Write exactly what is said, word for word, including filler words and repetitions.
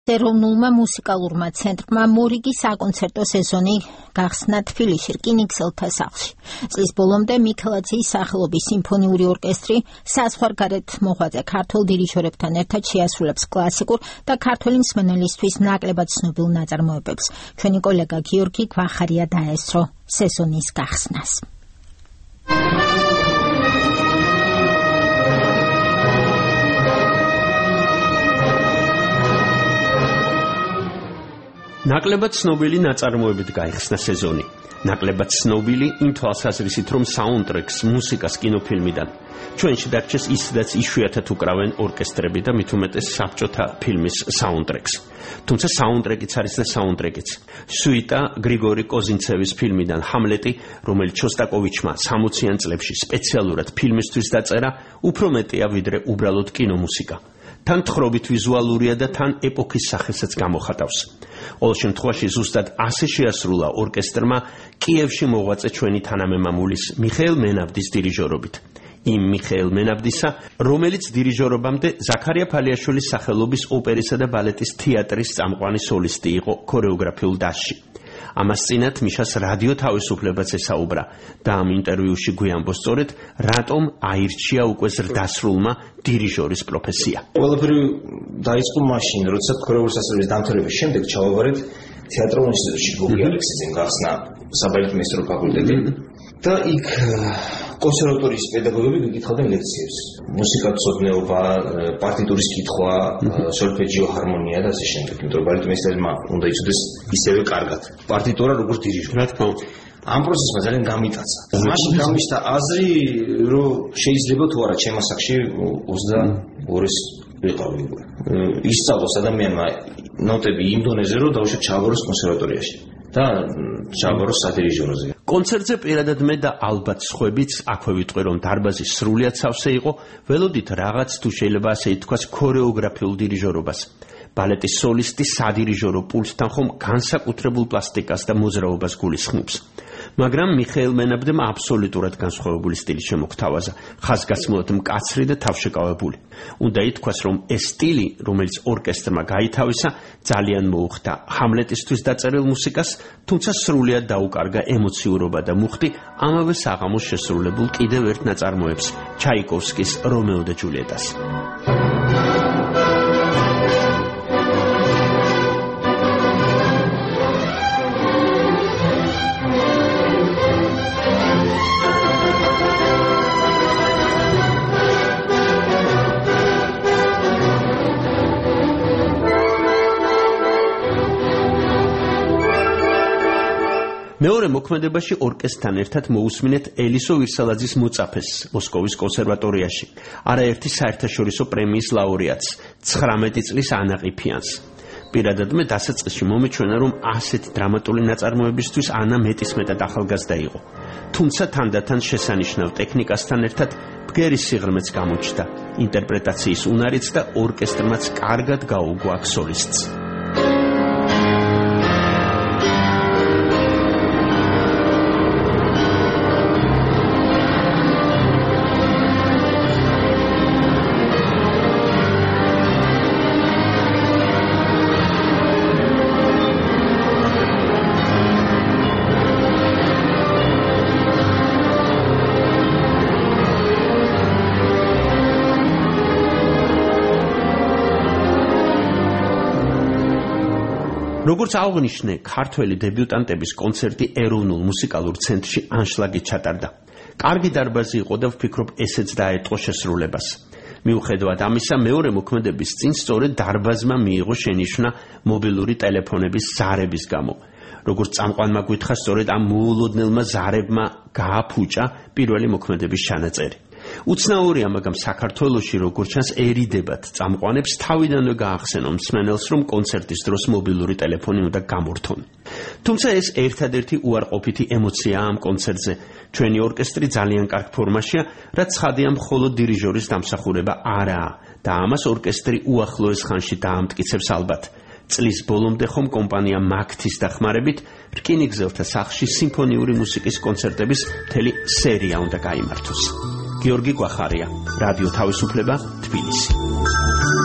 ეროვნულმა მუსიკალურმა ცენტრმა მორიგი საკონცერტო სეზონი გახსნა თბილისში რკინიგზელთა სახლში. წლის ბოლომდე მიქელაძის სახელობის სიმფონიური ორკესტრი საზღვარგარეთ მოღვაწე ქართველ დირიჟორებთან ერთად შეასრულებს კლასიკურ და ქართველი მსმენელისთვის ნაკლებად ცნობილ ნაწარმოებებს. ჩვენი კოლეგა გიორგი გვახარია დაესწრო სეზონის გახსნას. ნაკლებად ცნობილი ნაწარმოებით გაიხსნა სეზონი. ნაკლებად ცნობილი იმ თვალსაზრისით, რომ საუნდტრეკს მუსიკას კინოფილმიდან ჩვენში დარჩეს ისედაც იშვიათად უკრავენ ორკესტრები და მით უმეტეს საბჭოთა ფილმის საუნდტრეკს. თუმცა საუნდტრეკიც არის და საუნდტრეკიც. სუიტა გრიგორი კოზინცევის ფილმიდან ჰამლეტი, რომელიც შოსტაკოვიჩმა სამოციან წლებში სპეციალურად ფილმისთვის დაწერა, უფრო მეტია ვიდრე უბრალოდ კინომუსიკა. თან თხრობით ვიზუალურია და თან ეპოქის სახელსაც გამოხატავს. ყოველ შემთხვევაში ზუსტად ასე შეასრულა ორკესტრმა კიევში მოღვაწე ჩვენი თანამემამულის მიხეილ მენაბდის დირიჟორობით. იმ მიხეილ მენაბდისა, რომელიც დირიჟორობამდე ზაქარია ფალიაშვილის სახელობის ოპერისა და ბალეტის თეატრის წამყვანი სოლისტი იყო ქორეოგრაფიულ დასში. ამას წინათ მიშას რადიო თავისუფლებაც ესაუბრა და ამ ინტერვიუში გვიამბობს სწორედ რატომ აირჩია უკვე ზრდასრულმა დირიჟორის პროფესია. ყველაფერი დაიწყო მაშინ, როცა ქორეოგრაფიის სასწავლებლის დამთავრების შემდეგ ჩავაბარეთ თეატრალურ ინსტიტუტში გოგი ალექსიძემ გახსნა საბალეტმეისტრო ფაკულტეტი და იქ კონსერვატორიის პედაგოგები გიკითხავდნენ ლექციებს. მუსიკათმცოდნეობა, პარტიტურის კითხვა, სოლფეჯიო, ჰარმონია და ასე შემდეგ. იმიტომ რომ ბალეტმეისტერმა უნდა იცოდეს ისევე კარგად პარტიტურა როგორც დირიჟორი. რა თქმა უნდა. ამ პროცესმა ძალიან გამიტაცა. მაშინ გამიშთა აზრი, რომ შეიძლება თუ არა ჩემ ასაკში ოცდაორის ვიყავი. ისწავლოს ადამიანმა ნოტები იმ დონეზე, რომ დაუშვათ ჩააბაროს კონსერვატორიაში და ჩააბაროს სადირიჟოროზე. კონცერტზე პირადად მე და ალბათ სხვებიც აქვე ვიტყვი, რომ დარბაზი სრულიად სავსე იყო, ველოდით რაღაც თუ შეიძლება ასე ითქვას ქორეოგრაფიულ დირიჟორობას. ბალეტის სოლისტი სადირიჟორო პულტთან ხომ განსაკუთრებულ პლასტიკას და მოძრაობას გულისხმობს. მაგრამ მიხეილ მენაბდემ აბსოლუტურად განსხვავებული სტილი შემოგთავაზა, ხაზგასმულად მკაცრი და თავშეკავებული. უნდა ითქვას, რომ ეს სტილი, რომელიც ორკესტრმა გაითავისა, ძალიან მოუხდა ჰამლეტისთვის დაწერილ მუსიკას, თუმცა სრულიად დაუკარგა ემოციურობა და მუხტი ამავე საღამოს შესრულებულ კიდევ ერთ ნაწარმოებს, ჩაიკოვსკის რომეო და ჯულიეტას. მეორე მოქმედებაში ორკესტრთან ერთად მოусმინეთ ელისო ვირსალაძის მოწაფეს მოსკოვის კონსერვატორიაში, არაერთი საერთაშორისო პრემიის ლაურეატს, ცხრამეტი წლის ანაყიფიანს. პირადად მე დასაწყისში მომიჩვენა, რომ ასეთი დრამატული ნაწარმოებისთვის ანა მეტისმეტად ახალგაზრდა იყო. თუმცა თანდათან შესანიშნავ ტექნიკასთან ერთად ბგერის სიღრმეც გამოჩნდა, ინტერპრეტაციის უნარიც და ორკესტრმაც კარგად გაუგო აქ სოლისტს. როგორც აღნიშნე, ქართველი დებიუტანტების კონცერტი ეროვნულ მუსიკალურ ცენტრში ანშლაგით ჩატარდა. კარგი დარბაზი იყო და ვფიქრობ, ესეც დაეტყო შესრულებას. მიუხედავად ამისა, მეორე მოქმედების წინ სწორედ დარბაზმა მიიღო შენიშვნა მობილური ტელეფონების ზარების გამო. როგორც წამყვანმა გითხრა, სწორედ ამ მოულოდნელმა ზარებმა გააფუჭა პირველი მოქმედების ჩანაწერი. უცნაურია, მაგრამ საქართველოში როგორც ჩანს ერიდებათ წამყვანებს თავიდანვე გაახსენონ მსმენელს, რომ კონცერტის დროს მობილური ტელეფონი უნდა გამორთონ. თუმცა ეს ერთადერთი უარყოფითი ემოციაა ამ კონცერტზე. ჩვენი ორკესტრი ძალიან კარგ ფორმაშია, რაც ცხადია მხოლოდ დირიჟორის დამსახურება არაა და ამას ორკესტრი უახლოეს ხანში დაამტკიცებს ალბათ. წლის ბოლომდე ხომ კომპანია მაგთის დახმარებით რკინიგზელთა სახლში სიმფონიური მუსიკის კონცერტების მთელი სერია უნდა გაიმართოს. გიორგი გვახარია, რადიო თავისუფლება, თბილისი.